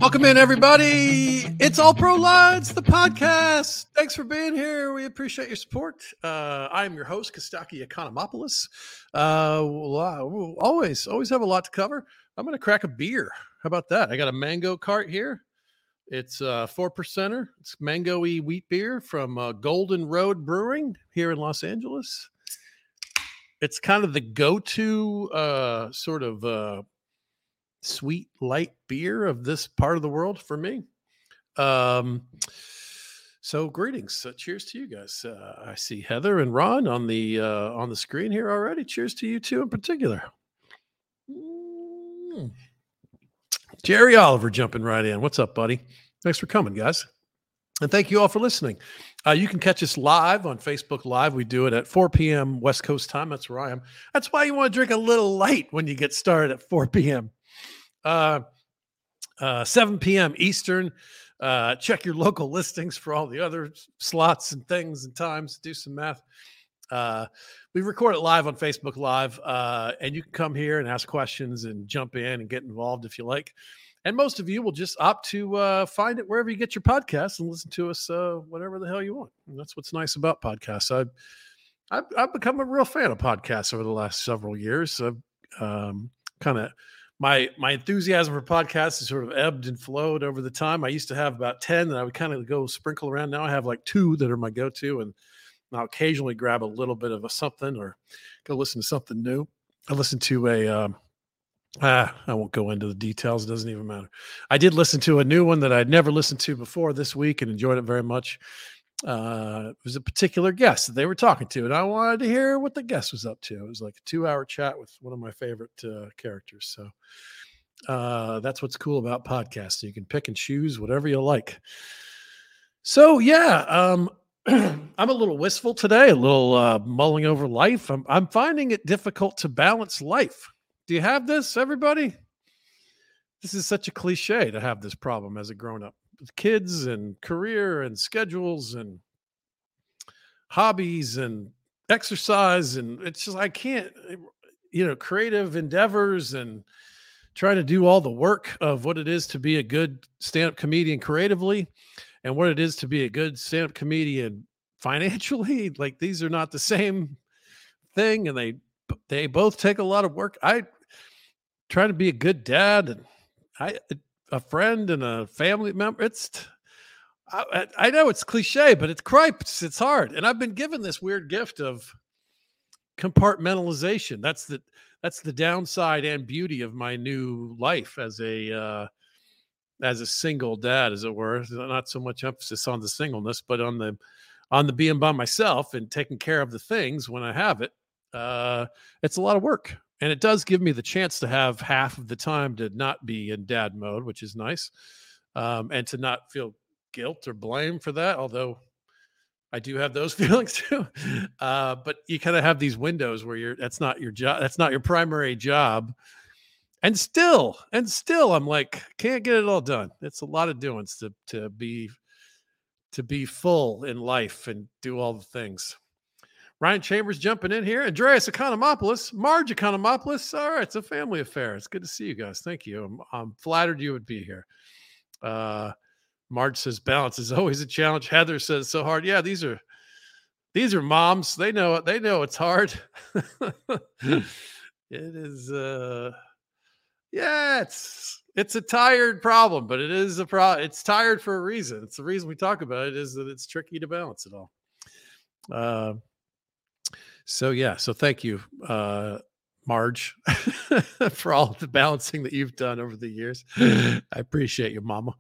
Welcome in, everybody. It's All Pro Lads, the podcast. Thanks for being here. We appreciate your support. I am your host, Kostaki Economopoulos. We'll always have a lot to cover. I'm going to crack a beer. How about that? I got a mango cart here. It's 4%er. It's mango-y wheat beer from Golden Road Brewing here in Los Angeles. It's kind of the go-to sort of sweet, light beer of this part of the world for me. So greetings. Cheers to you guys. I see Heather and Ron on the screen here already. Cheers to you two in particular. Jerry Oliver jumping right in. What's up, buddy? Thanks for coming, guys. And thank you all for listening. You can catch us live on Facebook Live. We do it at 4 p.m. West Coast time. That's where I am. That's why you want to drink a little light when you get started at 4 p.m. 7 p.m. Eastern. Check your local listings for all the other slots and things and times. Do some math. We record it live on Facebook Live, and you can come here and ask questions and jump in and get involved if you like. And most of you will just opt to find it wherever you get your podcasts and listen to us whatever the hell you want. And that's what's nice about podcasts. I've become a real fan of podcasts over the last several years. My enthusiasm for podcasts has sort of ebbed and flowed over the time. I used to have about 10 that I would kind of go sprinkle around. Now I have like 2 that are my go-to, and I'll occasionally grab a little bit of something or go listen to something new. I listened to I won't go into the details. It doesn't even matter. I did listen to a new one that I'd never listened to before this week and enjoyed it very much. It was a particular guest that they were talking to, and I wanted to hear what the guest was up to. It was like a 2-hour chat with one of my favorite characters. So that's what's cool about podcasts. You can pick and choose whatever you like. So yeah, I'm a little wistful today, a little mulling over life. I'm finding it difficult to balance life. Do you have this, everybody? This is such a cliche to have this problem as a grown-up. With kids and career and schedules and hobbies and exercise, and it's just I can't, creative endeavors and trying to do all the work of what it is to be a good stand-up comedian creatively and what it is to be a good stand-up comedian financially. Like, these are not the same thing, and they both take a lot of work. I try to be a good dad and a friend and a family member. I know it's cliche, but it's cripes. It's hard. And I've been given this weird gift of compartmentalization. That's the downside and beauty of my new life as a single dad, as it were. Not so much emphasis on the singleness, but on the being by myself and taking care of the things when I have it. It's a lot of work. And it does give me the chance to have half of the time to not be in dad mode, which is nice. And to not feel guilt or blame for that, although I do have those feelings too. But you kind of have these windows where that's not your job. That's not your primary job. And still I'm like, can't get it all done. It's a lot of doings to be full in life and do all the things. Ryan Chambers jumping in here. Andreas Economopoulos, Marge Economopoulos. All right, it's a family affair. It's good to see you guys. Thank you. I'm flattered you would be here. Marge says balance is always a challenge. Heather says so hard. Yeah, these are moms. They know it. They know it's hard. It is. Yeah, it's a tired problem, but it is a problem. It's tired for a reason. It's the reason we talk about it is that it's tricky to balance it all. So thank you, Marge, for all the balancing that you've done over the years. I appreciate you, Mama.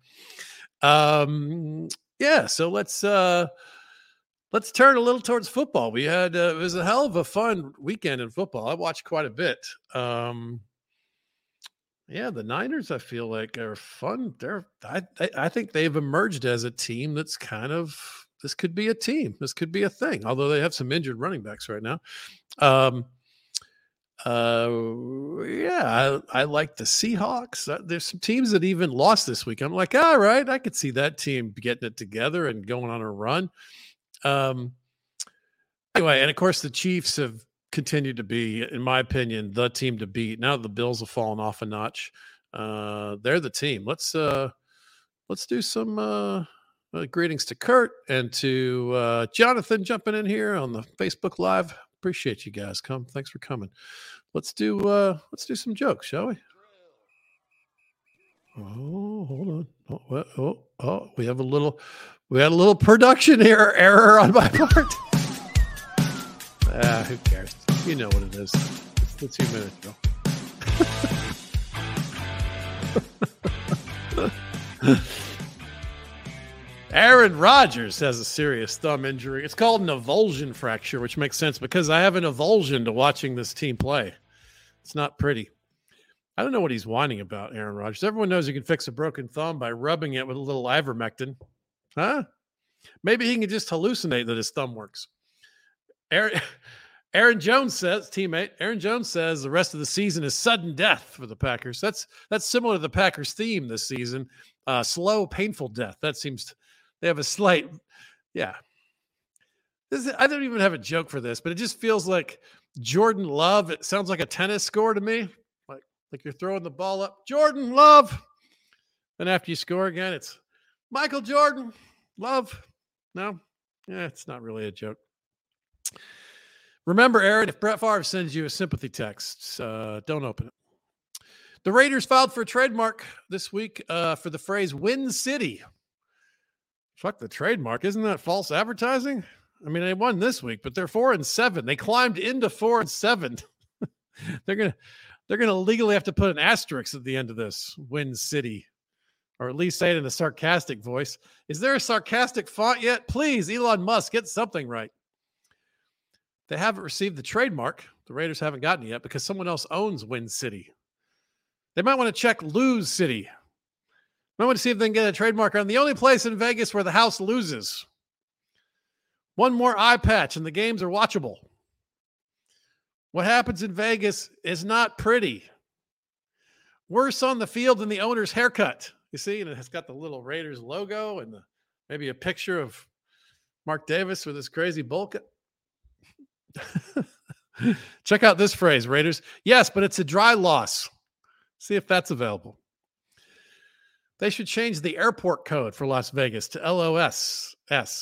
So let's turn a little towards football. We had it was a hell of a fun weekend in football. I watched quite a bit. The Niners, I feel like, are fun. I think they've emerged as a team that's kind of. This could be a team. This could be a thing, although they have some injured running backs right now. I like the Seahawks. There's some teams that even lost this week. I'm like, all right, I could see that team getting it together and going on a run. Anyway, and of course, the Chiefs have continued to be, in my opinion, the team to beat. Now the Bills have fallen off a notch. They're the team. Let's let's do some greetings to Kurt and to Jonathan jumping in here on the Facebook Live. Appreciate you guys. Thanks for coming. Let's do some jokes, shall we? Oh, hold on. We had a little production error on my part. Who cares? You know what it is. It's the 2 minute drill. Aaron Rodgers has a serious thumb injury. It's called an avulsion fracture, which makes sense because I have an avulsion to watching this team play. It's not pretty. I don't know what he's whining about, Aaron Rodgers. Everyone knows you can fix a broken thumb by rubbing it with a little ivermectin. Huh? Maybe he can just hallucinate that his thumb works. Aaron Jones says the rest of the season is sudden death for the Packers. That's similar to the Packers theme this season. Slow, painful death. That seems they have a slight, yeah. I don't even have a joke for this, but it just feels like Jordan Love. It sounds like a tennis score to me. Like you're throwing the ball up. Jordan Love. Then after you score again, it's Michael Jordan Love. No? Yeah, it's not really a joke. Remember, Aaron, if Brett Favre sends you a sympathy text, don't open it. The Raiders filed for a trademark this week for the phrase Win City. Fuck the trademark. Isn't that false advertising? I mean, they won this week, but they're 4-7. They climbed into 4-7. They're gonna legally have to put an asterisk at the end of this. Win City. Or at least say it in a sarcastic voice. Is there a sarcastic font yet? Please, Elon Musk, get something right. They haven't received the trademark. The Raiders haven't gotten it yet because someone else owns Win City. They might want to check Lose City. Might want to see if they can get a trademark on the only place in Vegas where the house loses. One more eye patch and the games are watchable. What happens in Vegas is not pretty. Worse on the field than the owner's haircut. You see, and it's got the little Raiders logo and maybe a picture of Mark Davis with his crazy bowl cut. Check out this phrase, Raiders. Yes, but it's a dry loss. See if that's available. They should change the airport code for Las Vegas to LOSS.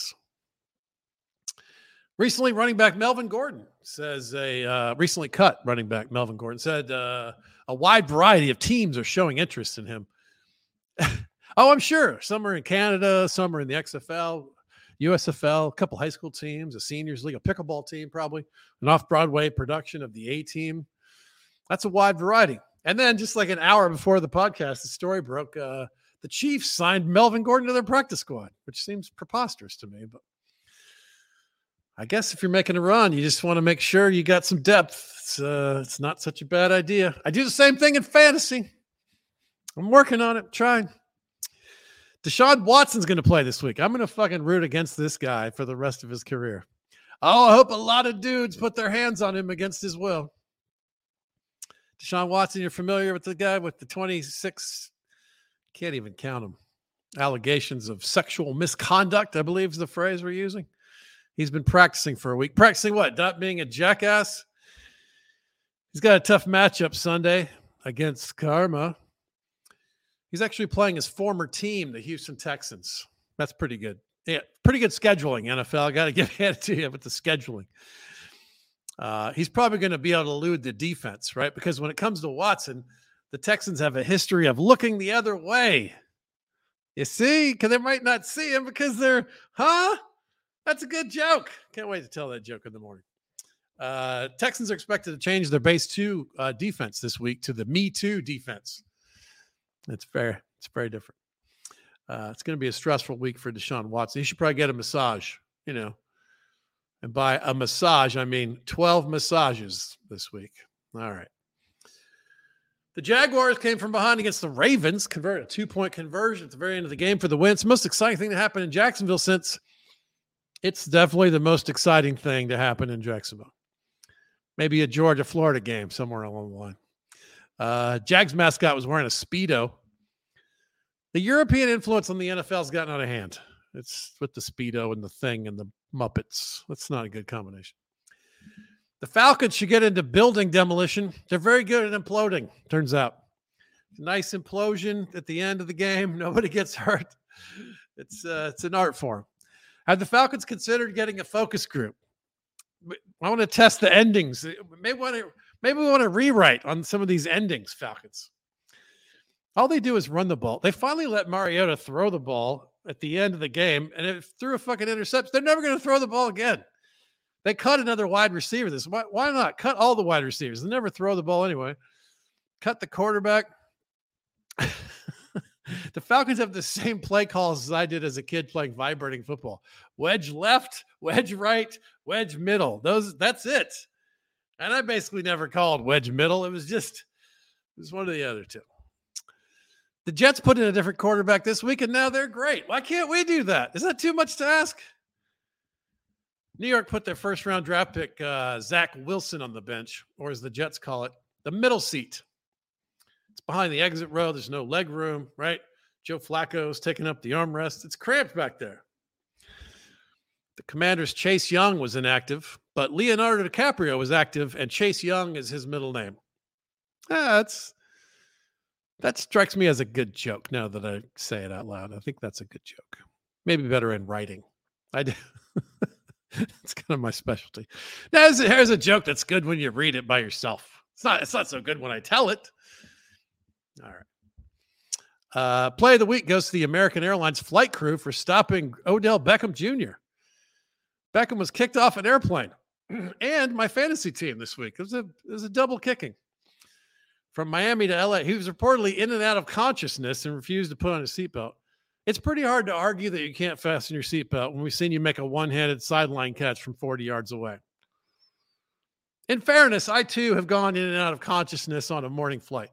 Recently, running back Melvin Gordon says recently cut running back Melvin Gordon said a wide variety of teams are showing interest in him. Oh, I'm sure. Some are in Canada, some are in the XFL, USFL, a couple high school teams, a seniors league, a pickleball team, probably an off-Broadway production of the A-Team. That's a wide variety. And then just like an hour before the podcast, the story broke. The Chiefs signed Melvin Gordon to their practice squad, which seems preposterous to me. But I guess if you're making a run, you just want to make sure you got some depth. It's not such a bad idea. I do the same thing in fantasy. I'm working on it, trying. Deshaun Watson's going to play this week. I'm going to fucking root against this guy for the rest of his career. Oh, I hope a lot of dudes put their hands on him against his will. Deshaun Watson, you're familiar with the guy with the 26, can't even count them, allegations of sexual misconduct, I believe is the phrase we're using. He's been practicing for a week. Practicing what? Not being a jackass? He's got a tough matchup Sunday against Karma. He's actually playing his former team, the Houston Texans. That's pretty good. Yeah, pretty good scheduling, NFL. I got to give it to you with the scheduling. He's probably going to be able to elude the defense, right? Because when it comes to Watson, the Texans have a history of looking the other way. You see? Because they might not see him because they're, That's a good joke. Can't wait to tell that joke in the morning. Texans are expected to change their base 2 defense this week to the Me Too defense. It's very different. It's going to be a stressful week for Deshaun Watson. He should probably get a massage, And by a massage, I mean 12 massages this week. All right. The Jaguars came from behind against the Ravens, converted a 2-point conversion at the very end of the game for the win. It's the most exciting thing to happen in Jacksonville since it's definitely the most exciting thing to happen in Jacksonville. Maybe a Georgia-Florida game somewhere along the line. Jags mascot was wearing a Speedo. The European influence on the NFL has gotten out of hand. It's with the Speedo and the Thing and the Muppets. That's not a good combination. The Falcons should get into building demolition. They're very good at imploding, turns out. Nice implosion at the end of the game. Nobody gets hurt. It's an art form. Have the Falcons considered getting a focus group? I want to test the endings. Maybe we want to rewrite on some of these endings, Falcons. All they do is run the ball. They finally let Mariota throw the ball at the end of the game, and it threw a fucking interception. They're never going to throw the ball again. They cut another wide receiver. Why not? Cut all the wide receivers. They never throw the ball anyway. Cut the quarterback. The Falcons have the same play calls as I did as a kid playing vibrating football. Wedge left, wedge right, wedge middle. That's it. And I basically never called wedge middle. It was one of the other two. The Jets put in a different quarterback this week, and now they're great. Why can't we do that? Is that too much to ask? New York put their first-round draft pick, Zach Wilson, on the bench, or as the Jets call it, the middle seat. It's behind the exit row. There's no leg room, right? Joe Flacco's taking up the armrest. It's cramped back there. The Commanders' Chase Young was inactive, but Leonardo DiCaprio was active, and Chase Young is his middle name. That strikes me as a good joke now that I say it out loud. I think that's a good joke. Maybe better in writing. I do. It's kind of my specialty. Now, here's a joke that's good when you read it by yourself. It's not so good when I tell it. All right. Play of the week goes to the American Airlines flight crew for stopping Odell Beckham Jr. Beckham was kicked off an airplane, and my fantasy team this week. It was a double kicking. From Miami to LA, he was reportedly in and out of consciousness and refused to put on his seatbelt. It's pretty hard to argue that you can't fasten your seatbelt when we've seen you make a one-handed sideline catch from 40 yards away. In fairness, I too have gone in and out of consciousness on a morning flight.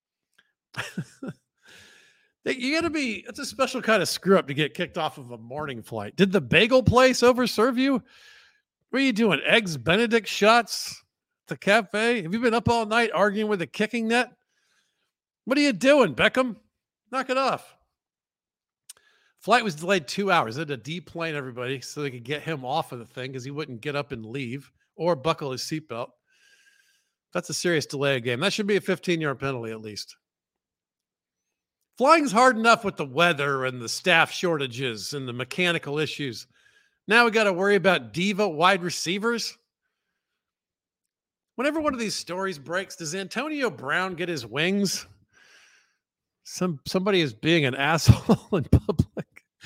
It's a special kind of screw up to get kicked off of a morning flight. Did the bagel place overserve you? What are you doing? Eggs Benedict shots? The cafe? Have you been up all night arguing with a kicking net? What are you doing, Beckham? Knock it off. Flight was delayed 2 hours. They had to deplane everybody so they could get him off of the thing because he wouldn't get up and leave or buckle his seatbelt. That's a serious delay of game. That should be a 15-yard penalty at least. Flying's hard enough with the weather and the staff shortages and the mechanical issues. Now we got to worry about diva wide receivers. Whenever one of these stories breaks, does Antonio Brown get his wings? Somebody is being an asshole in public.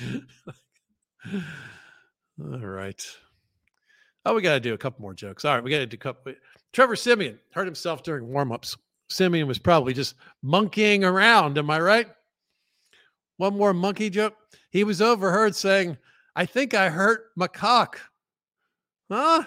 All right. Oh, we got to do a couple more jokes. All right, we got to do a couple. Trevor Siemian hurt himself during warm-ups. Siemian was probably just monkeying around. Am I right? One more monkey joke. He was overheard saying, "I think I hurt my cock." Huh?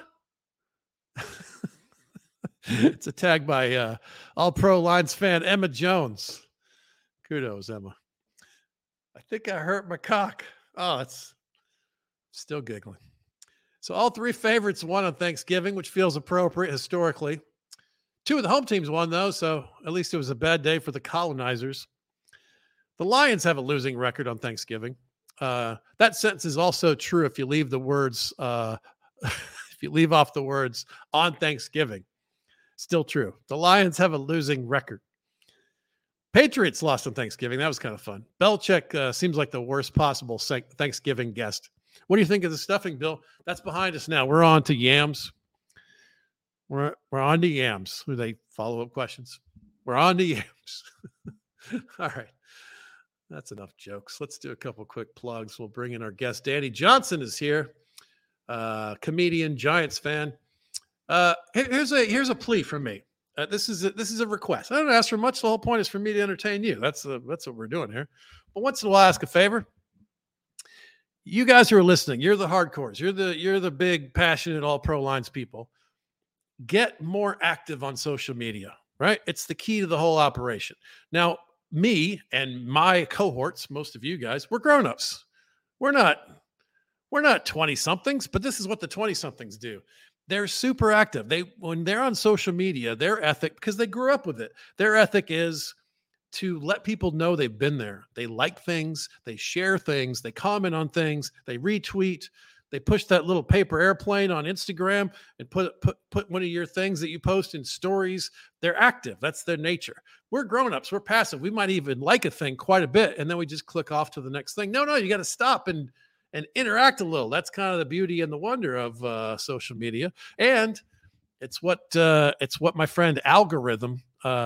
It's a tag by All-Pro Lions fan Emma Jones. Kudos, Emma. I think I hurt my cock. Oh, it's still giggling. So all three favorites won on Thanksgiving, which feels appropriate historically. Two of the home teams won, though, so at least it was a bad day for the colonizers. The Lions have a losing record on Thanksgiving. That sentence is also true if you leave the words, if you leave off the words on Thanksgiving. Still true. The Lions have a losing record. Patriots lost on Thanksgiving. That was kind of fun. Belichick seems like the worst possible Thanksgiving guest. What do you think of the stuffing, Bill? That's behind us now. We're on to yams. We're on to yams. Are they follow-up questions? We're on to yams. All right. That's enough jokes. Let's do a couple quick plugs. We'll bring in our guest. Danny Johnson is here. Comedian, Giants fan. Here's a plea from me. This is a request. I don't ask for much. The whole point is for me to entertain you. That's what we're doing here. But once in a while, ask a favor. You guys who are listening, you're the hardcores. You're the big, passionate, all-pro lines people. Get more active on social media, right? It's the key to the whole operation. Now, me and my cohorts, most of you guys, we're grown-ups. We're not 20-somethings, but this is what the 20-somethings do. They're super active. When they're on social media, their ethic, because they grew up with it, their ethic is to let people know they've been there. They like things, they share things, they comment on things, they retweet, They push that little paper airplane on Instagram and put one of your things that you post in stories. They're active. That's their nature. We're grown-ups. We're passive. We might even like a thing quite a bit, and then we just click off to the next thing. No, you got to stop and interact a little. That's kind of the beauty and the wonder of social media. And it's what my friend Algorithm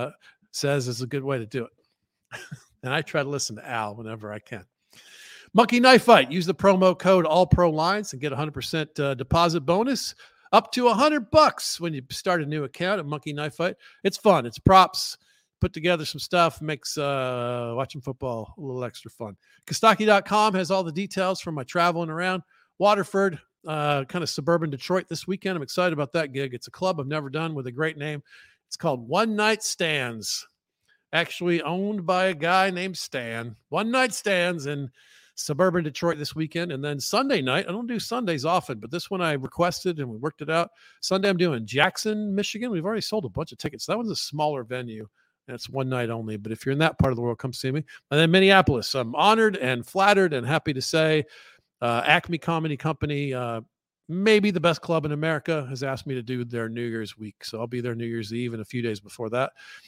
says is a good way to do it. And I try to listen to Al whenever I can. Monkey Knife Fight. Use the promo code AllProLines and get 100% deposit bonus up to $100 when you start a new account at Monkey Knife Fight. It's fun. It's props. Put together some stuff. Makes watching football a little extra fun. Kostaki.com has all the details from my traveling around. Waterford, kind of suburban Detroit this weekend. I'm excited about that gig. It's a club I've never done with a great name. It's called One Night Stands. Actually owned by a guy named Stan. One Night Stands in suburban Detroit this weekend. And then Sunday night, I don't do Sundays often, but this one I requested and we worked it out. Sunday I'm doing Jackson, Michigan. We've already sold a bunch of tickets. That one's a smaller venue and it's one night only. But if you're in that part of the world, come see me. And then Minneapolis, I'm honored and flattered and happy to say Acme Comedy Company, maybe the best club in America, has asked me to do their New Year's week. So I'll be there New Year's Eve and a few days before that.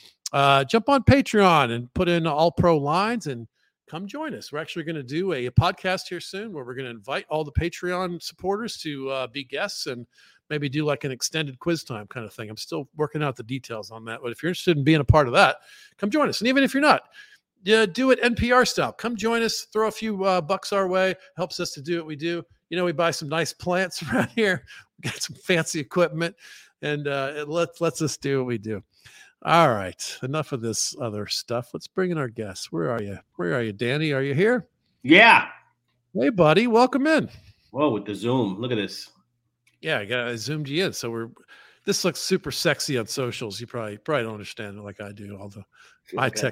Jump on Patreon and put in All Pro Lines and come join us. We're actually going to do a podcast here soon where we're going to invite all the Patreon supporters to be guests and maybe do like an extended quiz time kind of thing. I'm still working out the details on that, but if you're interested in being a part of that, come join us. And even if you're not, do it NPR style. Come join us, throw a few bucks our way. Helps us to do what we do. You know, we buy some nice plants around here. We got some fancy equipment, and it lets us do what we do. All right, enough of this other stuff. Let's bring in our guests. Where are you, Danny? Are you here? Yeah. Hey, buddy. Welcome in. Whoa, with the Zoom. Look at this. Yeah, I zoomed you in. So this looks super sexy on socials. You probably don't understand it like I do, all the high tech.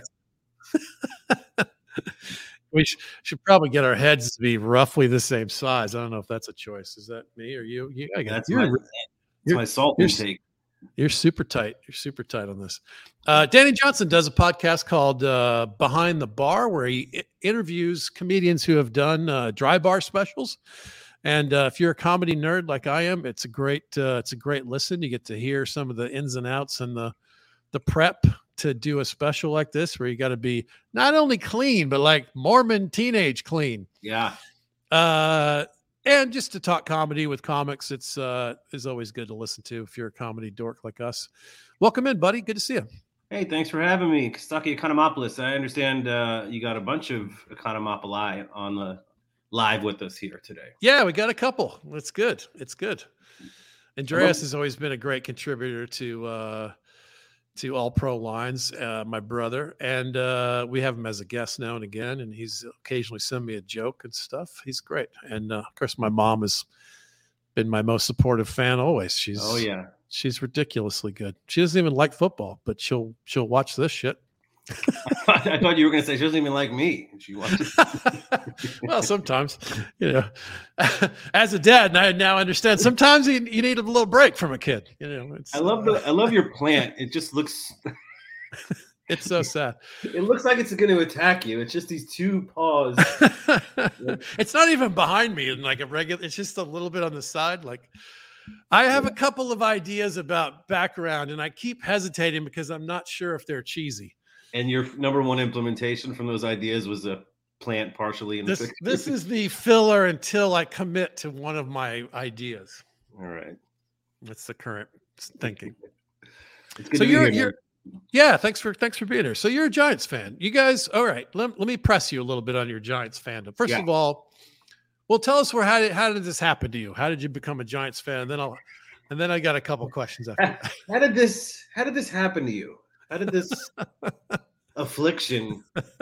We should probably get our heads to be roughly the same size. I don't know if that's a choice. Is that me or you? That's my salt intake. You're super tight. You're super tight on this. Danny Johnson does a podcast called Behind the Bar, where he interviews comedians who have done dry bar specials. And if you're a comedy nerd like I am, it's a great listen. You get to hear some of the ins and outs and the prep to do a special like this, where you got to be not only clean, but like Mormon teenage clean. Yeah. And just to talk comedy with comics, it's is always good to listen to if you're a comedy dork like us. Welcome in, buddy. Good to see you. Hey, thanks for having me. Kostaki Economopoulos. I understand you got a bunch of Economopoli on the live with us here today. Yeah, we got a couple. It's good. It's good. Andreas has always been a great contributor to All Pro Lines, my brother, and we have him as a guest now and again, and he's occasionally send me a joke and stuff. He's great, and of course, my mom has been my most supportive fan always. She's ridiculously good. She doesn't even like football, but she'll watch this shit. I thought you were going to say she doesn't even like me. She watches. Well, sometimes, as a dad, I now understand. Sometimes you need a little break from a kid. I love your plant. It just looks. It's so sad. It looks like it's going to attack you. It's just these two paws. It's not even behind me in like a regular. It's just a little bit on the side. Like I have a couple of ideas about background, and I keep hesitating because I'm not sure if they're cheesy. And your number one implementation from those ideas was a plant partially in the picture. This is the filler until I commit to one of my ideas. All right. That's the current thinking. It's good to be here. Yeah, thanks for being here. So you're a Giants fan. You guys, all right, let me press you a little bit on your Giants fandom. First of all, well, tell us how did this happen to you? How did you become a Giants fan? And then I got a couple questions after that. How did this happen to you? How did this affliction?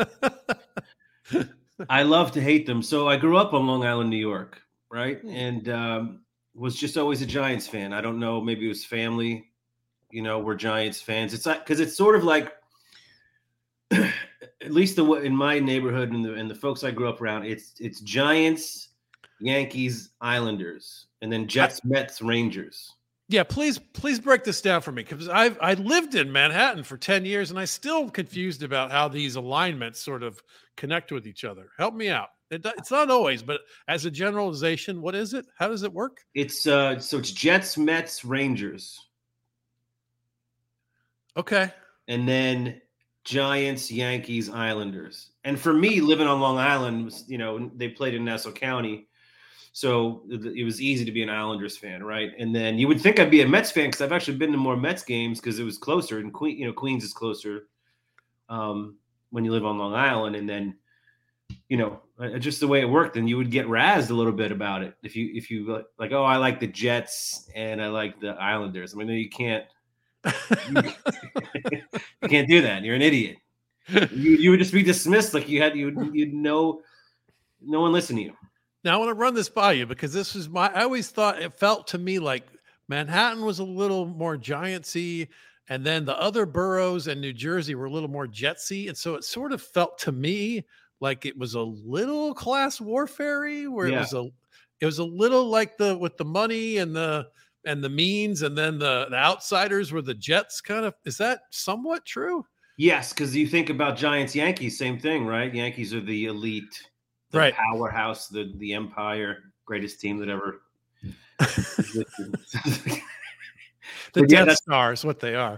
I love to hate them. So I grew up on Long Island, New York, right? And was just always a Giants fan. I don't know, maybe it was family, we're Giants fans. It's like, because it's sort of like, at least in my neighborhood and the folks I grew up around, it's Giants, Yankees, Islanders, and then Jets, Mets, Rangers. Yeah, please break this down for me, because I lived in Manhattan for 10 years and I still confused about how these alignments sort of connect with each other. Help me out. It's not always, but as a generalization, what is it? How does it work? It's it's Jets, Mets, Rangers, Okay. and then Giants, Yankees, Islanders. And for me, living on Long Island, they played in Nassau County, so it was easy to be an Islanders fan, right? And then you would think I'd be a Mets fan because I've actually been to more Mets games because it was closer, and Queens is closer when you live on Long Island. And then just the way it worked, and you would get razzed a little bit about it if you like, oh, I like the Jets and I like the Islanders. I mean, you can't you can't do that. You're an idiot. You would just be dismissed like you'd know no one listen to you. Now I want to run this by you, because this is I always thought it felt to me like Manhattan was a little more Giantsy, and then the other boroughs and New Jersey were a little more Jetsy. And so it sort of felt to me like it was a little class warfare-y, where it was a little like with the money and the means, and then the outsiders were the Jets kind of. Is that somewhat true? Yes, because you think about Giants, Yankees, same thing, right? Yankees are the elite, the right, powerhouse, the empire, greatest team that ever the Death Star is what they are.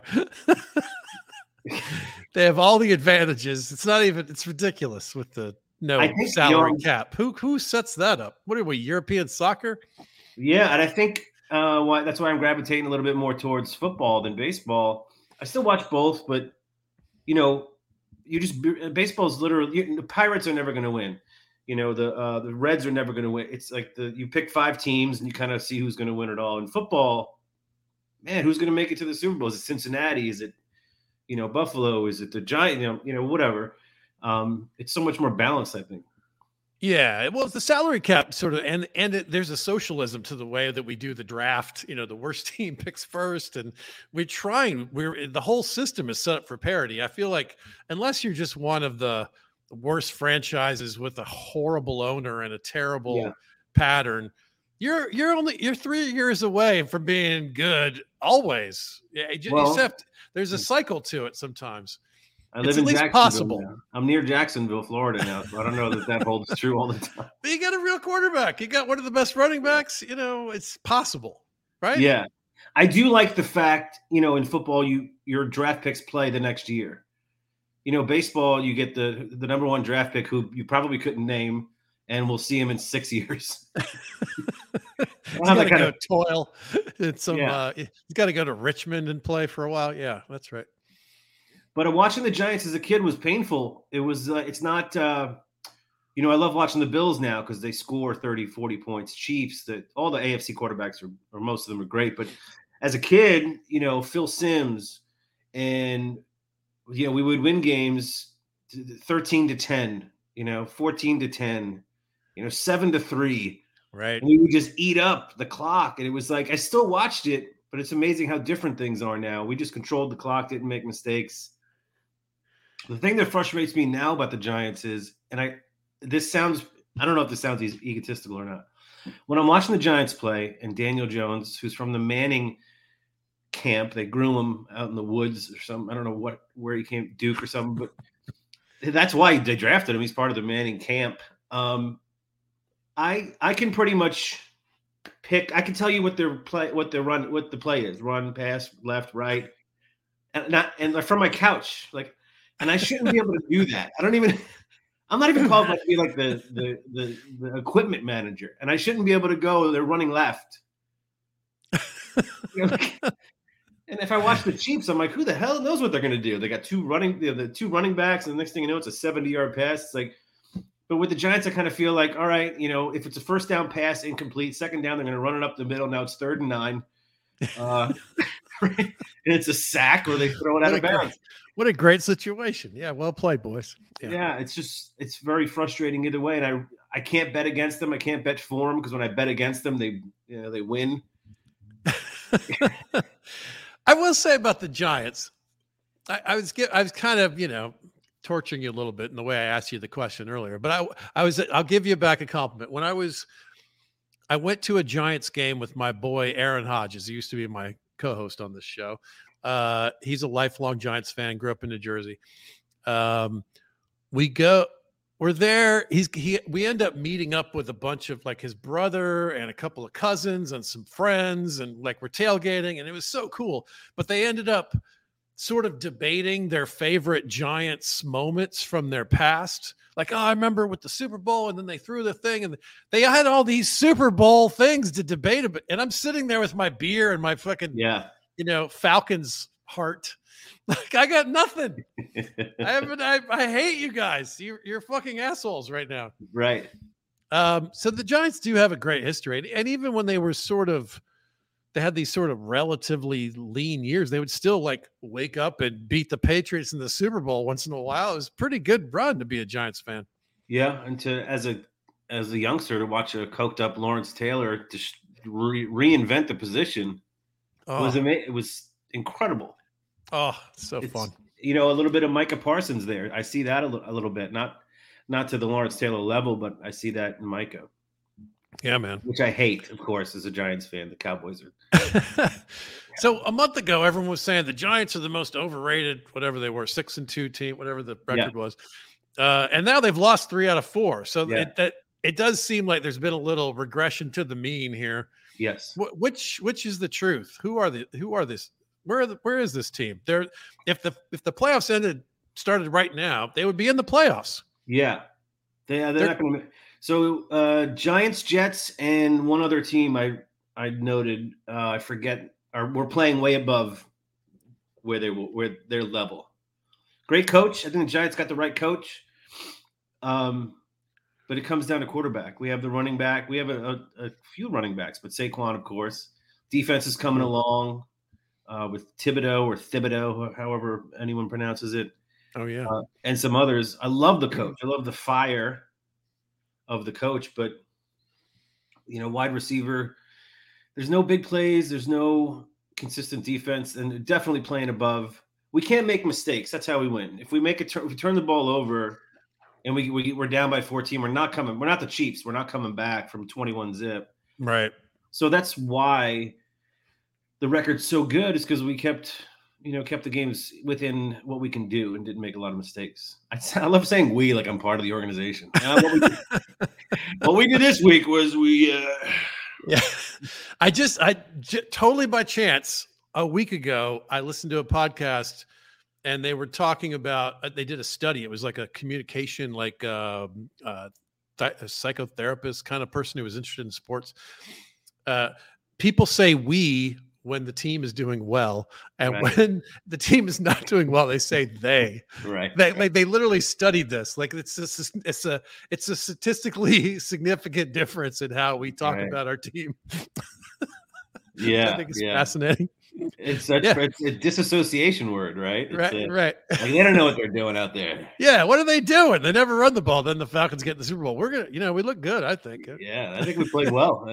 They have all the advantages. It's ridiculous with the salary cap. Who sets that up? What are we, European soccer? Yeah, and I think that's why I'm gravitating a little bit more towards football than baseball. I still watch both, but baseball is literally, the Pirates are never going to win. The Reds are never going to win. It's like you pick 5 teams and you kind of see who's going to win it all. In football, man, who's going to make it to the Super Bowl? Is it Cincinnati? Is it Buffalo? Is it the Giants? Whatever. It's so much more balanced, I think. Yeah, well, the salary cap sort of, there's a socialism to the way that we do the draft. The worst team picks first, and the whole system is set up for parity. I feel like unless you're just one of the worst franchises with a horrible owner and a terrible pattern, you're 3 years away from being good always. Yeah, there's a cycle to it sometimes. I live in Jacksonville. Possible. Now. I'm near Jacksonville, Florida now, so I don't know that holds true all the time. But you got a real quarterback. You got one of the best running backs. It's possible, right? Yeah, I do like the fact, in football, your draft picks play the next year. Baseball, you get the number 1 draft pick who you probably couldn't name, and we'll see him in 6 years. He's got to go toil. He's got to go to Richmond and play for a while. Yeah, that's right. But watching the Giants as a kid was painful. It was, it's not, I love watching the Bills now because they score 30, 40 points. Chiefs, all the AFC quarterbacks or most of them are great. But as a kid, Phil Simms, and, we would win games 13-10, 14-10, 7-3. Right. And we would just eat up the clock. And it was like, I still watched it, but it's amazing how different things are now. We just controlled the clock, didn't make mistakes. The thing that frustrates me now about the Giants is, and I don't know if this sounds egotistical or not. When I'm watching the Giants play and Daniel Jones, who's from the Manning camp, they grew him out in the woods or something. I don't know where he came, Duke or something, but that's why they drafted him. He's part of the Manning camp. I can pretty much pick. I can tell you what the play is: run, pass, left, right, and from my couch, like. And I shouldn't be able to do that. I'm not even qualified to be like the equipment manager. And I shouldn't be able to go, they're running left. And if I watch the Chiefs, I'm like, who the hell knows what they're going to do? They got the 2 running backs, and the next thing you know, it's a 70-yard pass. It's like, but with the Giants, I kind of feel like, all right, if it's a first down pass, incomplete, second down, they're going to run it up the middle. Now it's 3rd and 9. And it's a sack or they throw it out of bounds. What a great situation. Yeah, well played, boys. Yeah, it's very frustrating either way. And I can't bet against them. I can't bet for them because when I bet against them, they win. I will say about the Giants, I was kind of, torturing you a little bit in the way I asked you the question earlier, but I'll give you back a compliment. When I was I went to a Giants game with my boy Aaron Hodges. He used to be my co-host on this show. He's a lifelong Giants fan. Grew up in New Jersey. We're there. We end up meeting up with a bunch of like his brother and a couple of cousins and some friends, and like we're tailgating, and it was so cool. But they ended up sort of debating their favorite Giants moments from their past. Like, oh, I remember with the Super Bowl, and then they threw the thing, and they had all these Super Bowl things to debate about. And I'm sitting there with my beer and my fucking, Falcons heart. Like, I got nothing. I hate you guys. You're fucking assholes right now. Right. So the Giants do have a great history. And even when they were they had these sort of relatively lean years, they would still like wake up and beat the Patriots in the Super Bowl once in a while. It was a pretty good run to be a Giants fan. Yeah. And as a youngster to watch a coked up Lawrence Taylor just reinvent the position was amazing. It was incredible. Oh, so fun. A little bit of Micah Parsons there. I see that a little bit, not to the Lawrence Taylor level, but I see that in Micah. Yeah, man. Which I hate, of course, as a Giants fan. The Cowboys are. So a month ago, everyone was saying the Giants are the most overrated, whatever they were, 6-2 team, whatever the record was. And now they've lost 3 out of 4. So it does seem like there's been a little regression to the mean here. Yes. Which is the truth? Who are this? Where is this team? If the playoffs started right now, they would be in the playoffs. Yeah. They're not going to. So Giants, Jets, and one other team I noted, I forget, we're playing way above where their level. Great coach. I think the Giants got the right coach. But it comes down to quarterback. We have the running back. We have a few running backs, but Saquon, of course. Defense is coming along with Thibodeau, however anyone pronounces it. Oh, yeah. And some others. I love the coach. I love the fire of the coach, but wide receiver, there's no big plays, there's no consistent defense, and definitely playing above. We can't make mistakes. That's how we win. If we if we turn the ball over and we're down by 14, we're not the Chiefs. We're not coming back from 21 zip. Right. So that's why the record's so good, is because we kept the games within what we can do and didn't make a lot of mistakes. I love saying we like I'm part of the organization. What we did this week was Yeah. I totally by chance a week ago, I listened to a podcast and they were talking about, they did a study. It was like a communication, like a psychotherapist kind of person who was interested in sports. People say we when the team is doing well, and when the team is not doing well, they say they. Right. They literally studied this. Like it's a statistically significant difference in how we talk about our team. Yeah, I think it's fascinating. It's a disassociation word, right? Right. Like they don't know what they're doing out there. Yeah, what are they doing? They never run the ball. Then the Falcons get the Super Bowl. We're gonna, we look good, I think. Yeah, I think we played well.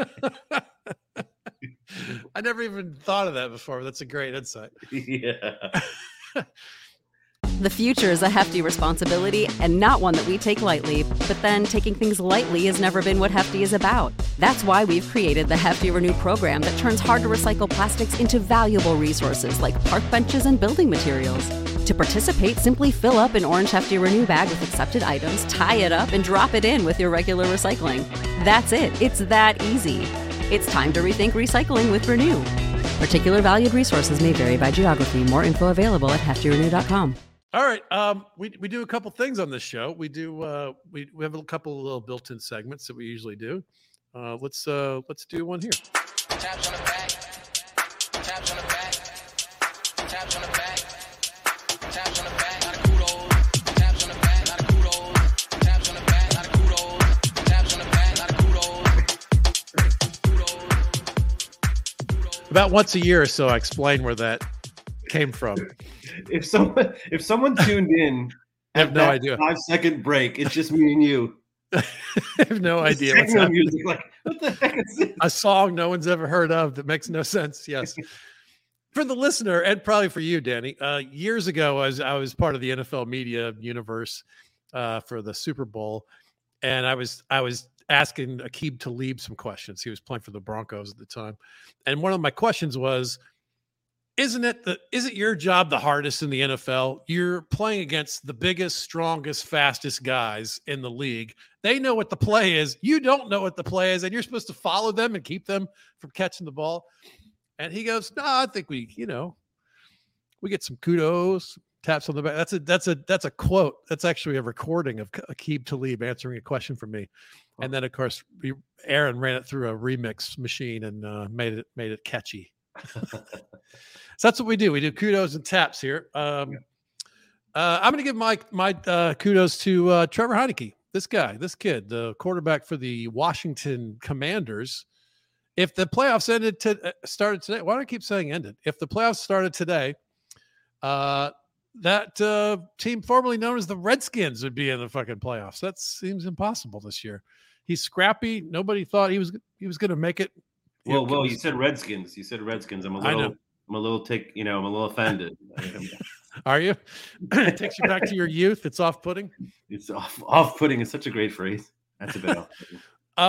I never even thought of that before. That's a great insight. Yeah. The future is a hefty responsibility and not one that we take lightly. But then taking things lightly has never been what Hefty is about. That's why we've created the Hefty Renew program that turns hard-to-recycle plastics into valuable resources like park benches and building materials. To participate, simply fill up an orange Hefty Renew bag with accepted items, tie it up, and drop it in with your regular recycling. That's it. It's that easy. It's time to rethink recycling with Renew. Particular valued resources may vary by geography. More info available at heftyrenew.com. All right. We do a couple things on this show. We do we have a couple of little built-in segments that we usually do. Let's do one here. Taps on the back. Taps on the back. Taps on the back. Taps on the back. Not a kudos. Taps on the back. Not a kudos. Taps on the back. Not a kudos. Taps on the back. Not a kudos. About once a year or so, I explain where that came from. If someone tuned in, I have no idea. 5-second break. It's just me and you. I have no idea. What's music, like, what the heck is this? A song no one's ever heard of that makes no sense. Yes. For the listener, and probably for you, Danny, years ago, I was part of the NFL media universe for the Super Bowl, and I was asking Aqib Talib some questions. He was playing for the Broncos at the time. And one of my questions was, isn't your job the hardest in the NFL? You're playing against the biggest, strongest, fastest guys in the league. They know what the play is. You don't know what the play is, and you're supposed to follow them and keep them from catching the ball. And he goes, no, I think we get some kudos, taps on the back. That's a quote. That's actually a recording of Aqib Talib answering a question from me. And then, of course, Aaron ran it through a remix machine and made it catchy. So that's what we do. We do kudos and taps here. I'm going to give my kudos to Trevor Heineke. This kid, the quarterback for the Washington Commanders. If the playoffs started today, why do I keep saying ended? If the playoffs started today, that team formerly known as the Redskins would be in the fucking playoffs. That seems impossible this year. He's scrappy. Nobody thought he was going to make it. Well, you said Redskins. I'm a little offended. Are you? It takes you back to your youth. It's off-putting. It's off-putting is such a great phrase. That's a bit off-putting.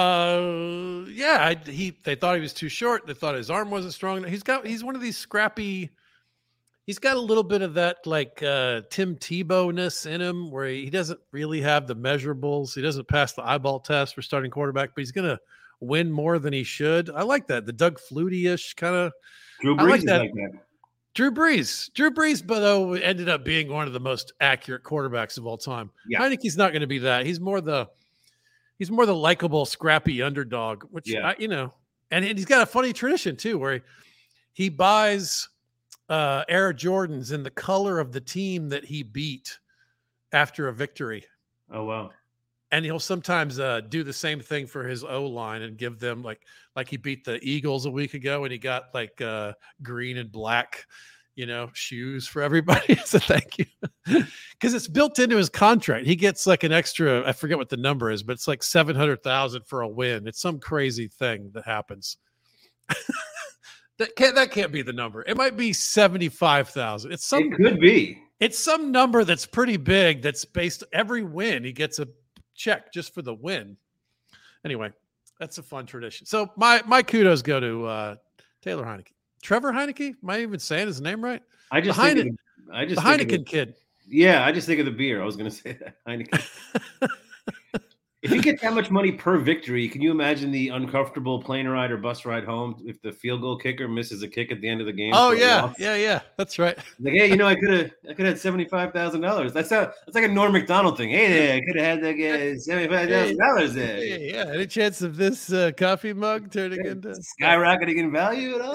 They thought he was too short. They thought his arm wasn't strong enough. He's one of these scrappy. He's got a little bit of that like Tim Tebow-ness in him, where he doesn't really have the measurables. He doesn't pass the eyeball test for starting quarterback, but he's gonna win more than he should. I like that. The Doug Flutie-ish kind of. Drew Brees like that. Drew Brees, but though ended up being one of the most accurate quarterbacks of all time. Yeah. Heineke's not going to be that. He's more the likable, scrappy underdog, which and he's got a funny tradition too, where he buys Air Jordans in the color of the team that he beat after a victory. Oh wow. And he'll sometimes do the same thing for his O-line and give them like he beat the Eagles a week ago and he got like green and black, shoes for everybody. So thank you. Because it's built into his contract. He gets like an extra, I forget what the number is, but it's like $700,000 for a win. It's some crazy thing that happens. That can't be the number. It might be 75,000. It could be. It's some number that's pretty big. That's based every win. He gets a check just for the win. Anyway, that's a fun tradition. So my kudos go to Taylor Heineke. Trevor Heineke? Am I even saying his name right? The Heineken kid. Yeah, I just think of the beer. I was going to say that. Heineken. If you get that much money per victory, can you imagine the uncomfortable plane ride or bus ride home if the field goal kicker misses a kick at the end of the game? Oh yeah, that's right. Like, hey, I could have had $75,000. That's like a Norm Macdonald thing. Hey, I could have had $75,000 there. Yeah. Any chance of this coffee mug turning into skyrocketing in value at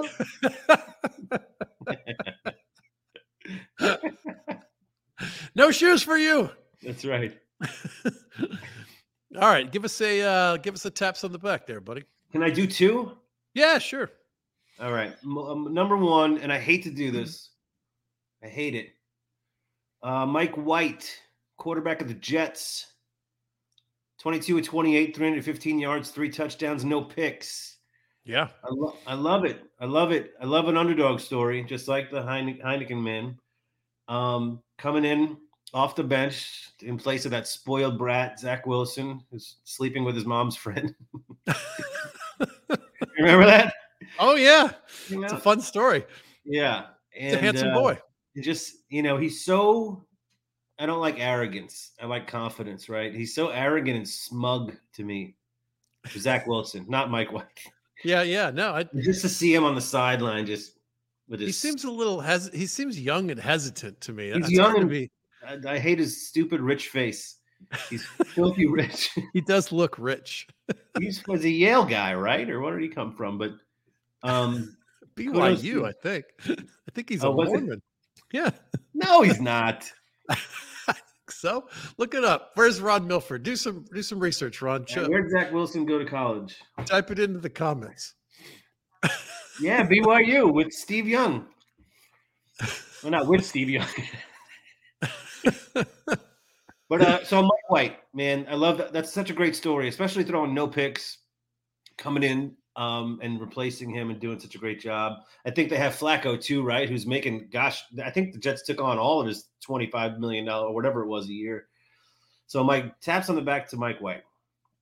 all? No shoes for you. That's right. All right, give us a taps on the back there, buddy. Can I do two? Yeah, sure. All right. Number one, and I hate to do this. I hate it. Mike White, quarterback of the Jets. 22 of 28, 315 yards, 3 touchdowns, no picks. Yeah. I love it. I love an underdog story, just like the Heineken man. Coming in off the bench in place of that spoiled brat, Zach Wilson, who's sleeping with his mom's friend. Remember that? Oh, yeah. It's a fun story. Yeah. He's a handsome boy. Just, he's so, I don't like arrogance. I like confidence, right? He's so arrogant and smug to me. Zach Wilson, not Mike White. Yeah. No, just to see him on the sideline, just with his. He seems he seems young and hesitant to me. He's young and I hate his stupid rich face. He's filthy rich. He does look rich. He was a Yale guy, right? Or where did he come from? But BYU, I think. I think he's a Mormon. Yeah. No, he's not. So look it up. Where's Ron Milford? Do some research, Ron. Where'd Zach Wilson go to college? Type it into the comments. Yeah, BYU with Steve Young. Well, not with Steve Young. But so Mike White, man, I love that. That's such a great story, especially throwing no picks, coming in and replacing him and doing such a great job. I think they have Flacco too, right? Who's making, I think the Jets took on all of his $25 million or whatever it was a year. So Mike, taps on the back to Mike White.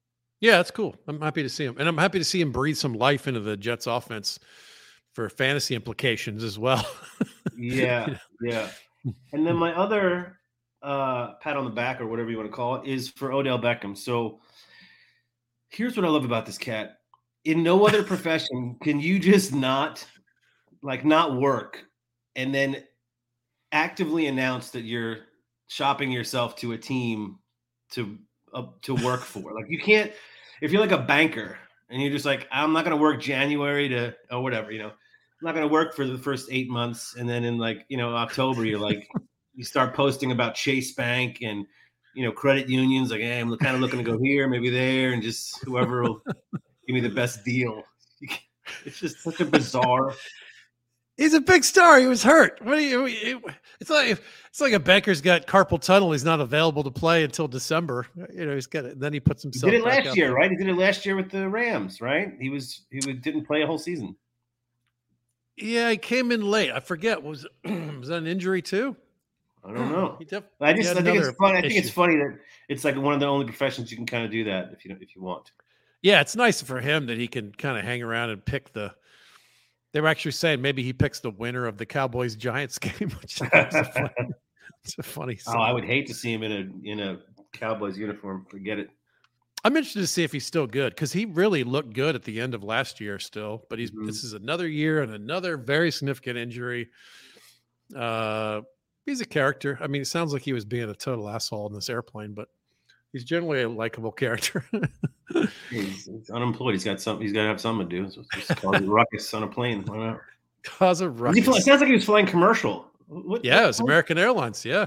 Yeah, that's cool. I'm happy to see him, and I'm happy to see him breathe some life into the Jets offense for fantasy implications as well. Yeah, yeah. And then my other pat on the back, or whatever you want to call it, is for Odell Beckham. So here's what I love about this cat. In no other profession can you just not work and then actively announce that you're shopping yourself to a team to work for. Like, you can't, if you're like a banker and you're just like, I'm not going to work January to, or whatever, I'm not going to work for the first 8 months. And then in October, you're like, you start posting about Chase Bank and, credit unions. Like, hey, I'm kind of looking to go here, maybe there. And just whoever will give me the best deal. It's just such a bizarre. He's a big star. He was hurt. It's like a banker's got carpal tunnel. He's not available to play until December. He's got it. Then he puts himself. He did it last year, right? He did it last year with the Rams, right? He didn't play a whole season. Yeah, he came in late. I forget. Was that an injury too? I don't know. I think it's funny. I think it's funny that it's like one of the only professions you can kind of do that if you want. Yeah, it's nice for him that he can kind of hang around and pick the. They were actually saying maybe he picks the winner of the Cowboys-Giants game, which is it's a funny. Oh, I would hate to see him in a Cowboys uniform. Forget it. I'm interested to see if he's still good, because he really looked good at the end of last year still. But this is another year and another very significant injury. He's a character. I mean, it sounds like he was being a total asshole in this airplane, but he's generally a likable character. He's unemployed. He's got to have something to do. So just cause a ruckus on a plane. Why not? Cause a ruckus. It sounds like he was flying commercial. It was American Airlines. Yeah.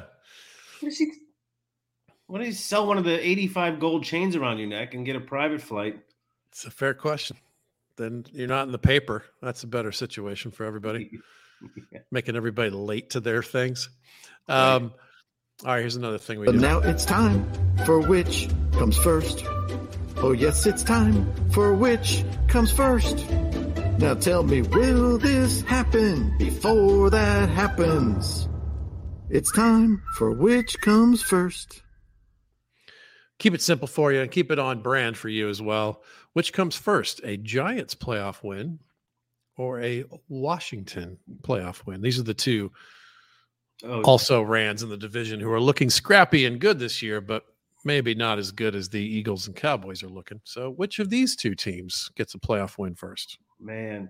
Why don't you sell one of the 85 gold chains around your neck and get a private flight? It's a fair question. Then you're not in the paper. That's a better situation for everybody. Yeah. Making everybody late to their things. Right. All right, here's another thing we do. Now it's time for which comes first. Oh, yes, it's time for which comes first. Now tell me, will this happen before that happens? It's time for which comes first. Keep it simple for you and keep it on brand for you as well. Which comes first, a Giants playoff win or a Washington playoff win? These are the two also Rans in the division who are looking scrappy and good this year, but maybe not as good as the Eagles and Cowboys are looking. So which of these two teams gets a playoff win first? Man,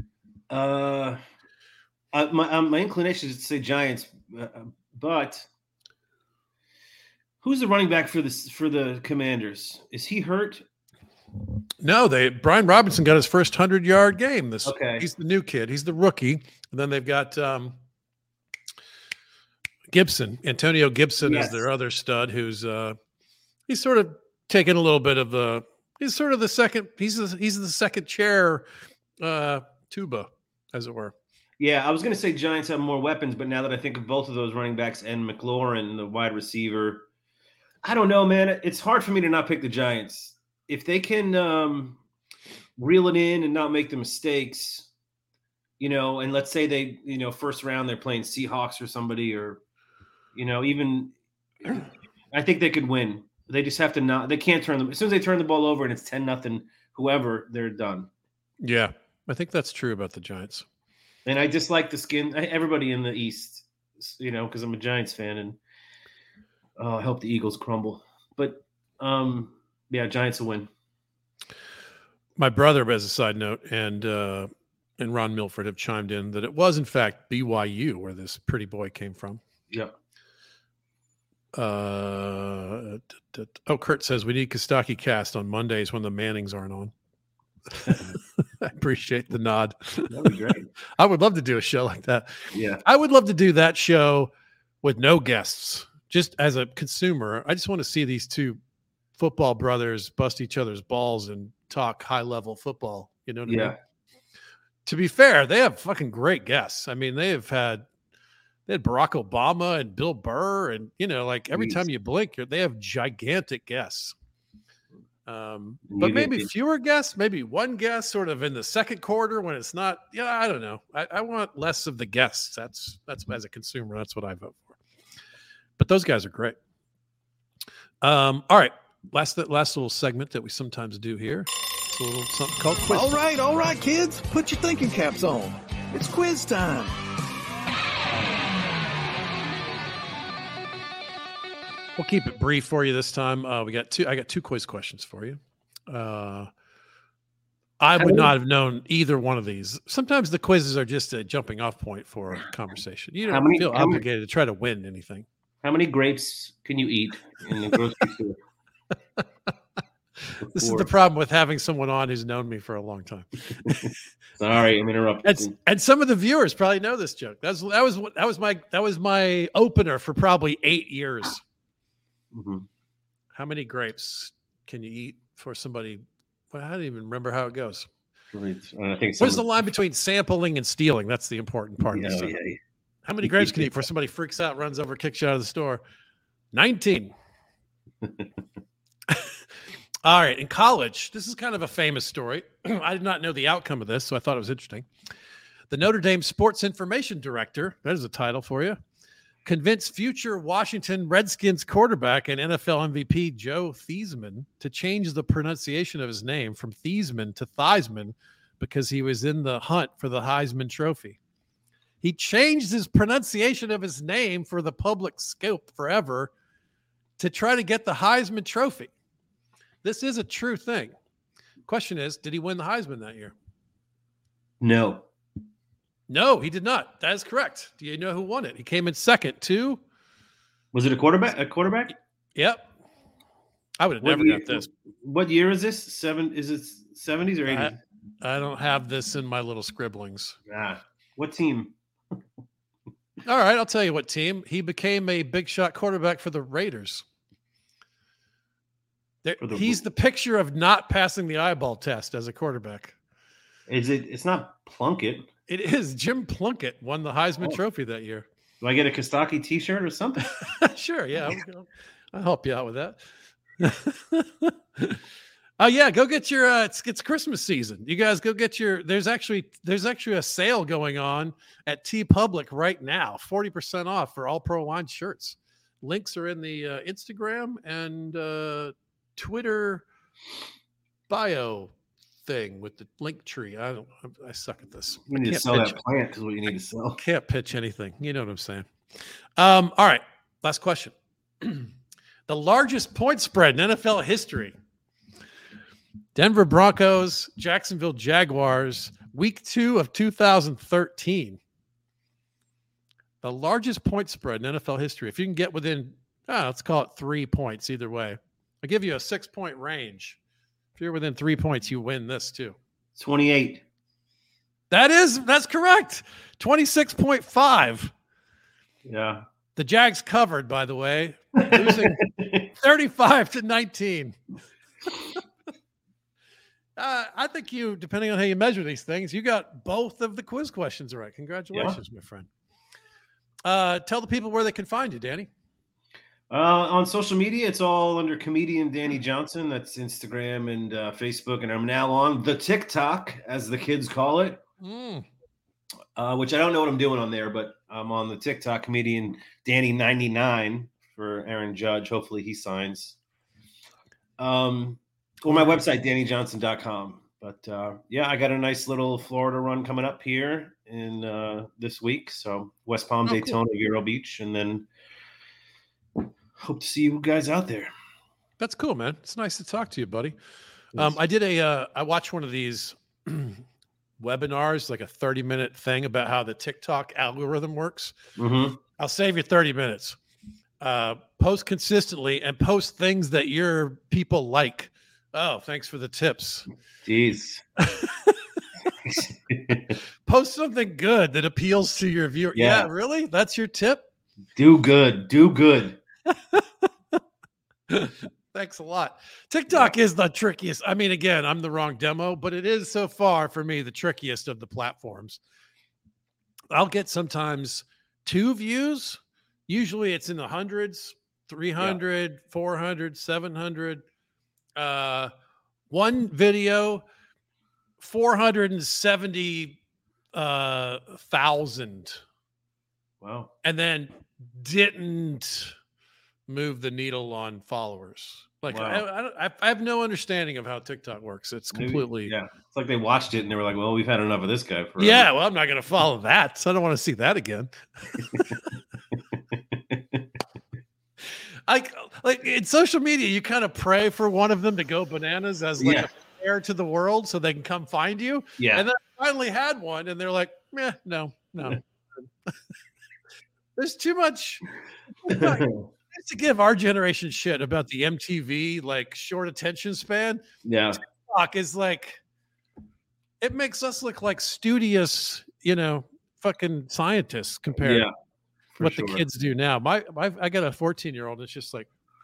my inclination is to say Giants, but who's the running back for the Commanders? Is he hurt? No, Brian Robinson got his first 100-yard game. He's the new kid. He's the rookie. And then they've got Gibson. Antonio Gibson is their other stud, who's he's sort of taken a little bit of he's sort of the second. He's the second chair tuba, as it were. Yeah, I was going to say Giants have more weapons, but now that I think of both of those running backs and McLaurin, the wide receiver, I don't know, man. It's hard for me to not pick the Giants. If they can reel it in and not make the mistakes, and let's say they, first round they're playing Seahawks or somebody, or, even I think they could win. They just have to they can't turn them. As soon as they turn the ball over and it's 10-0, whoever, they're done. Yeah, I think that's true about the Giants. And I dislike the skin. Everybody in the East, because I'm a Giants fan, and I hope the Eagles crumble. But yeah, Giants will win. My brother, as a side note, and Ron Milford have chimed in that it was in fact BYU where this pretty boy came from. Yep. Kurt says we need Kostaki cast on Mondays when the Mannings aren't on. I appreciate the nod. That'd be great. I would love to do a show like that. Yeah. I would love to do that show with no guests. Just as a consumer, I just want to see these two football brothers bust each other's balls and talk high-level football. You know what I mean? To be fair, they have fucking great guests. I mean, they had Barack Obama and Bill Burr, and every time you blink, they have gigantic guests. But maybe fewer guests, maybe one guest sort of in the second quarter when it's not. I don't know. I want less of the guests. That's as a consumer, that's what I vote for. But those guys are great. All right. last little segment that we sometimes do here. It's a little something called quiz. All right, kids, put your thinking caps on. It's quiz time. We'll keep it brief for you this time. I got two quiz questions for you. I would not have known either one of these. Sometimes the quizzes are just a jumping off point for a conversation. You don't feel obligated to try to win anything. How many grapes can you eat in the grocery store? This is the problem with having someone on who's known me for a long time. Sorry, I'm interrupting. And some of the viewers probably know this joke. That was my opener for probably 8 years. Mm-hmm. How many grapes can you eat for somebody? Well, I don't even remember how it goes. I think what's the line between sampling and stealing? That's the important part. Yeah. How many grapes can you eat before somebody freaks out, runs over, kicks you out of the store? 19. All right. In college, this is kind of a famous story. I did not know the outcome of this, so I thought it was interesting. The Notre Dame sports information director, that is a title for you, convinced future Washington Redskins quarterback and NFL MVP Joe Theismann to change the pronunciation of his name from Theismann to Theismann because he was in the hunt for the Heisman Trophy. He changed his pronunciation of his name for the public scope forever to try to get the Heisman Trophy. This is a true thing. Question is, did he win the Heisman that year? No. No, he did not. That is correct. Do you know who won it? He came in second too. Was it a quarterback? Yep. I would have never got this. What year is this? Is it 70s or 80s? I don't have this in my little scribblings. What team? All right, I'll tell you what team. He became a big shot quarterback for the Raiders. He's the picture of not passing the eyeball test as a quarterback. It's not Plunkett. It is. Jim Plunkett won the Heisman Trophy that year. Do I get a Kostaki t-shirt or something? Sure, yeah. I'll help you out with that. Oh yeah, go get your it's Christmas season. You guys go get your there's actually a sale going on at TeePublic right now. 40% off for all Pro Wine shirts. Links are in the Instagram and Twitter bio thing with the link tree. I suck at this. You need to sell that plant is what you need to sell. I can't pitch anything. You know what I'm saying. All right, last question. The largest point spread in NFL history. Denver Broncos, Jacksonville Jaguars, week 2 of 2013. The largest point spread in NFL history. If you can get within, let's call it 3 points either way. I'll give you a 6-point range. If you're within 3 points, you win this too. 28. That's correct. 26.5. Yeah. The Jags covered, by the way, losing 35-19. I think you, depending on how you measure these things, you got both of the quiz questions right. Congratulations, my friend. Tell the people where they can find you, Danny. On social media, it's all under comedian Danny Johnson. That's Instagram and Facebook. And I'm now on the TikTok, as the kids call it, which I don't know what I'm doing on there, but I'm on the TikTok, comedian Danny 99 for Aaron Judge. Hopefully he signs. Or my website, DannyJohnson.com. But I got a nice little Florida run coming up here in this week. So West Palm, Daytona, Vero Beach, and then hope to see you guys out there. That's cool, man. It's nice to talk to you, buddy. I watched one of these webinars, like a 30-minute thing about how the TikTok algorithm works. Mm-hmm. I'll save you 30 minutes. Post consistently and post things that your people like. Oh, thanks for the tips. Jeez. Post something good that appeals to your viewer. Yeah, really? That's your tip? Do good. Thanks a lot. TikTok is the trickiest. I mean, again, I'm the wrong demo, but it is so far for me the trickiest of the platforms. I'll get sometimes 2 views. Usually it's in the hundreds, 300, 400, 700. One video, 470,000. Wow. And then didn't move the needle on followers. Like Wow. I have no understanding of how TikTok works. It's completely Yeah. It's like they watched it and they were like, well, we've had enough of this guy forever. Yeah, well, I'm not going to follow that. So I don't want to see that again. Like in social media, you kind of pray for one of them to go bananas as like a prayer to the world so they can come find you. Yeah. And then I finally had one and they're like, no. There's too much. To give our generation shit about the MTV like short attention span. Yeah. TikTok is like, it makes us look like studious, fucking scientists compared to what the kids do now. I got a 14-year-old. It's just like,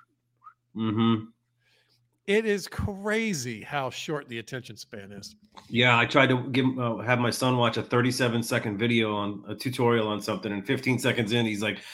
it is crazy how short the attention span is. Yeah, I tried to have my son watch a 37-second video on a tutorial on something, and 15 seconds in, he's like,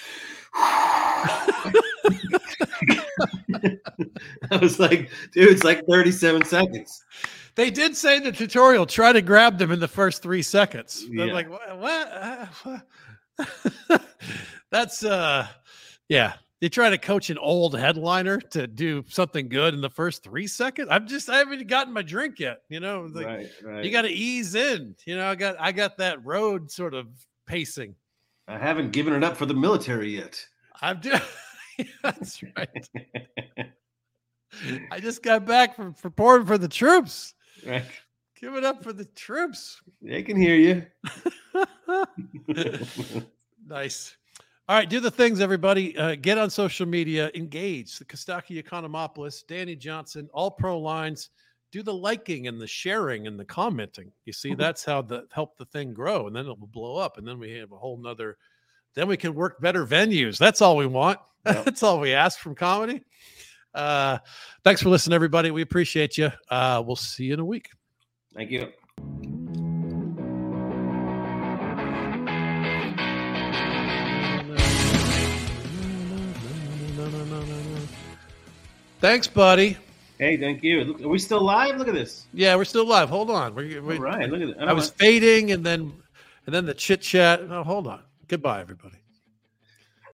I was like, dude, it's like 37 seconds. They did say in the tutorial, try to grab them in the first 3 seconds. They're like, what? That's, They try to coach an old headliner to do something good in the first 3 seconds. I haven't gotten my drink yet. Right. You got to ease in. I got that road sort of pacing. I haven't given it up for the military yet. That's right. I just got back from reporting for the troops. Right. Give it up for the troops. They can hear you. Nice. All right, do the things, everybody. Get on social media, engage. The Kostaki Economopoulos, Danny Johnson, all pro lines. Do the liking and the sharing and the commenting. You see, that's how help the thing grow, and then it will blow up, and then we have a whole nother. Then we can work better venues. That's all we want. Yep. That's all we ask from comedy. Thanks for listening, everybody. We appreciate you. We'll see you in a week. Thank you. Thanks, buddy. Hey, thank you. Look, are we still live? Look at this. Yeah, we're still live. Hold on. All right, look at that. I was fading, and then the chit chat. No, hold on. Goodbye, everybody.